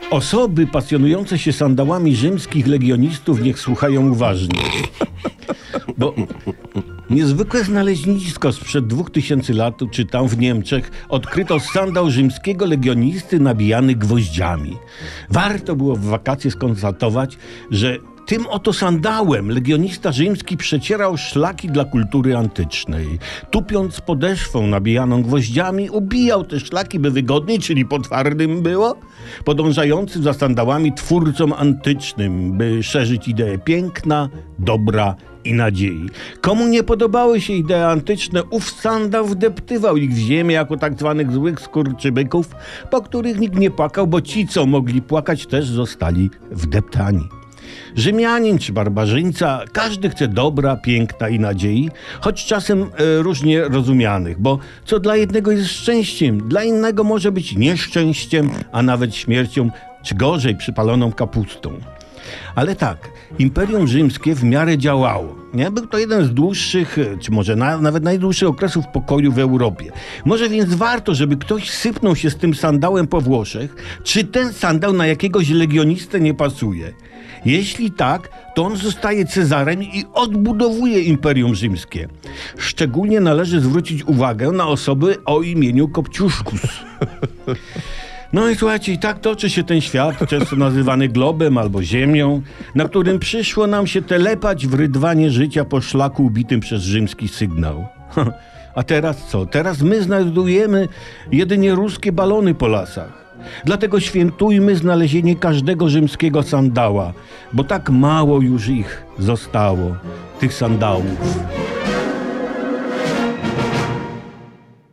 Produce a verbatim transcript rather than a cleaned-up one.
Osoby pasjonujące się sandałami rzymskich legionistów niech słuchają uważnie. Bo niezwykłe znalezisko sprzed dwóch tysięcy lat, czytam, w Niemczech odkryto sandał rzymskiego legionisty nabijany gwoździami. Warto było w wakacje skonstatować, że tym oto sandałem legionista rzymski przecierał szlaki dla kultury antycznej. Tupiąc podeszwą nabijaną gwoździami, ubijał te szlaki, by wygodniej, czyli po twardym było, podążającym za sandałami twórcom antycznym, by szerzyć ideę piękna, dobra i nadziei. Komu nie podobały się idee antyczne, ów sandał wdeptywał ich w ziemię jako tak zwanych złych skurczybyków, po których nikt nie płakał, bo ci, co mogli płakać, też zostali wdeptani. Rzymianin czy barbarzyńca, każdy chce dobra, piękna i nadziei, choć czasem e, różnie rozumianych, bo co dla jednego jest szczęściem, dla innego może być nieszczęściem, a nawet śmiercią, czy gorzej, przypaloną kapustą. Ale tak, Imperium Rzymskie w miarę działało. Nie? Był to jeden z dłuższych, czy może na, nawet najdłuższych okresów pokoju w Europie. Może więc warto, żeby ktoś sypnął się z tym sandałem po Włoszech, czy ten sandał na jakiegoś legionistę nie pasuje. Jeśli tak, to on zostaje Cezarem i odbudowuje Imperium Rzymskie. Szczególnie należy zwrócić uwagę na osoby o imieniu Kopciuszkus. No i słuchajcie, i tak toczy się ten świat, często nazywany globem albo ziemią, na którym przyszło nam się telepać w rydwanie życia po szlaku ubitym przez rzymski sygnał. A teraz co? Teraz my znajdujemy jedynie ruskie balony po lasach. Dlatego świętujmy znalezienie każdego rzymskiego sandała, bo tak mało już ich zostało, tych sandałów.